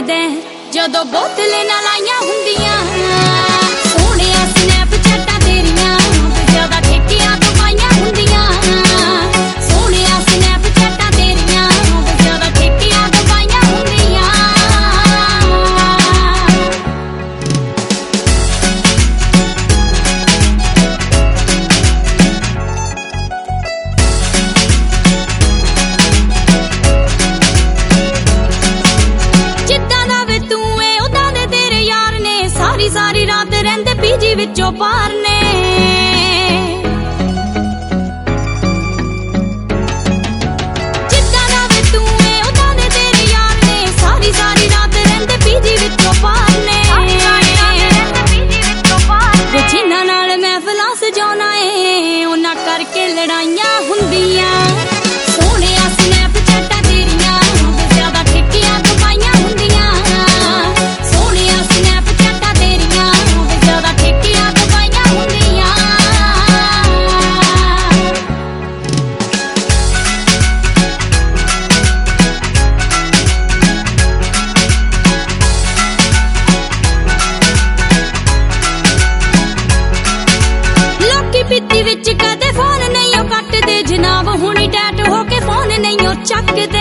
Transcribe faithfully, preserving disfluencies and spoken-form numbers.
ਰੱਖਦੇ ਜਦੋਂ ਬੋਤਲੇ ਨਾਲ ਆਈਆਂ ਹੁੰਦੀਆਂ ਸੋਹਣਿਆ ਸਨੈਪਚੈਟਾਂ ਤੇਰੀਆਂ ਜ਼ਿਆਦਾ ਠੇਕਿਆਂ ਤੋਂ ਪਾਈਆਂ ਹੁੰਦੀਆਂ ਸੋਹਣਿਆ ਸਨੈਪਚੈਟਾਂ ਤੇਰੀਆਂ ਜ਼ਿਆਦਾ ਠੇਕਿਆਂ ਤੋਂ ਪਾਈਆਂ ਹੁੰਦੀਆਂ ਸਾਰੀ ਰਾਤ ਰਹਿੰਦੇ ਪੀਜੀ ਵਿੱਚੋਂ ਬਾਹਰ ਨੇ ਜਿੱਦਾਂ ਦਾ ਵੇ ਤੂੰ ਏ ਉਦਾਂ ਦੇ ਤੇਰੇ ਯਾਰ ਨੇ ਸਾਰੀ ਸਾਰੀ ਰਾਤ ਰਹਿੰਦੇ ਪੀਜੀ ਵਿੱਚੋਂ ਬਾਹਰ ਨੇ ਜਿਨ੍ਹਾਂ ਨਾਲ ਮਹਿਫਲਾਂ ਸਜਾਉਣਾ ਏ ਉਹਨਾਂ ਕਰਕੇ ਲੜਾਈਆਂ ਹੁੰਦੀਆਂ ਸੋਹਣਿਆ ਸਨੈਪਚੈਟਾਂ ਤੇਰੀਆਂ ਜ਼ਿਆਦਾ ਠੇਕਿਆਂ ਤੋਂ ਪਾਈਆਂ ਹੁੰਦੀਆਂ ਸੋਹਣਿਆ ਸਨੈਪਚੈਟਾਂ ਜ਼ਿਆਦਾ ਠੇਕਿਆਂ ਤੋਂ ਪਾਈਆਂ ਹੁੰਦੀਆਂ ਲੋਕੀ ਪੀਤੀ ਵਿੱਚ ਕਦੇ ਫੋਨ ਨਹੀਂ ਉਹ ਕੱਟਦੇ ਜਨਾਬ ਹੁਣੀ ਟੈਟ ਹੋ ਕੇ ਫੋਨ ਨਹੀਂ ਉਹ ਚੱਕਦੇ